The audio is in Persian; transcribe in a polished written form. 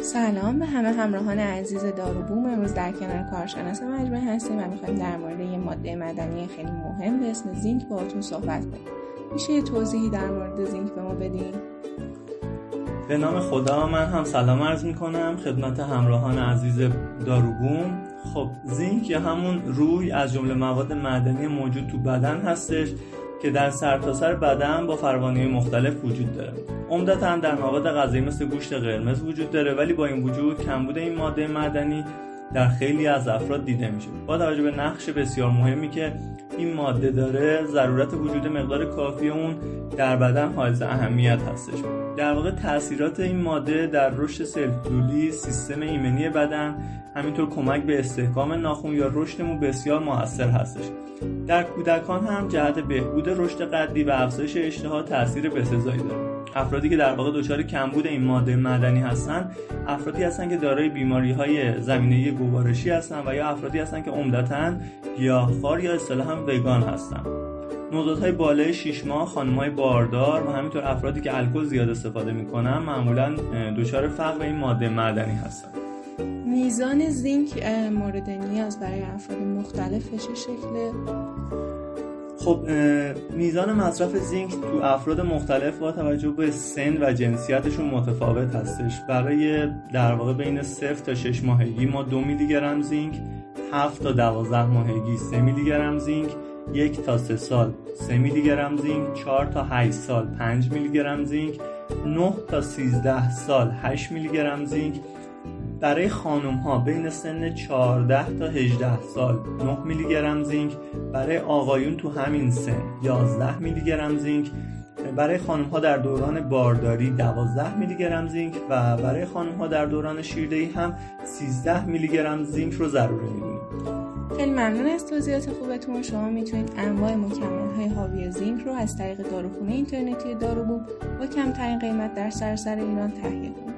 سلام به همه همراهان عزیز داروبوم. امروز در کنار کارشناس مجمع هستیم و میخوایم در مورد یه ماده معدنی خیلی مهم به اسم زینک باهاتون صحبت کنیم. میشه یه توضیحی در مورد زینک به ما بدین؟ به نام خدا، من هم سلام عرض میکنم خدمت همراهان عزیز داروبوم. خب زینک یا همون روی از جمله مواد معدنی موجود تو بدن هستش که در سرتاسر بدن با فروانه‌های مختلف وجود داره. عمدتاً هم در مواد غذایی مثل گوشت قرمز وجود داره، ولی با این وجود کمبود این ماده معدنی در خیلی از افراد دیده میشه. با توجه به نقش بسیار مهمی که این ماده داره، ضرورت وجود مقدار کافی اون در بدن حائز اهمیت هستش. در واقع تأثیرات این ماده در رشد سلولری، سیستم ایمنی بدن، همینطور کمک به استحکام ناخن یا رشد مو بسیار مؤثر هستش. در کودکان هم جهت بهبود رشد قدی و افزایش اشتها تأثیر بسزایی داره. افرادی که در واقع دچار کمبود این ماده معدنی هستن، افرادی هستن که دارای بیماری‌های زمینه‌ای گوارشی هستن و یا افرادی هستن که عمدتاً گیاهخوار یا اصطلاحاً وگان هستن. نوزادهای بالای 6 ماه، خانم‌های باردار و همینطور افرادی که الکل زیاد استفاده می‌کنن معمولاً دچار فقر این ماده معدنی هستن. میزان زینک مورد نیاز برای افراد مختلف چه شکله؟ خب میزان مصرف زینک تو افراد مختلف با توجه به سن و جنسیتشون متفاوت هستش. برای در واقع بین 0 تا 6 ماهگی ما 2 میلی گرم زینک، 7 تا 12 ماهگی 3 میلی گرم زینک، 1 تا 3 سال 3 میلی گرم زینک، 4 تا 8 سال 5 میلی گرم زینک، 9 تا 13 سال 8 میلی گرم زینک. برای خانم ها بین سن 14 تا 18 سال 9 میلی گرم زینک، برای آقایون تو همین سن 11 میلی گرم زینک، برای خانم ها در دوران بارداری 12 میلی گرم زینک و برای خانم ها در دوران شیردهی هم 13 میلی گرم زینک رو ضروری میدونیم. خیلی ممنون از توضیحات خوبتون. شما میتونید انواع مکمل‌های حاوی زینک رو از طریق داروخونه اینترنتی داروبوم با کمترین قیمت در سراسر ایران تهیه کنید.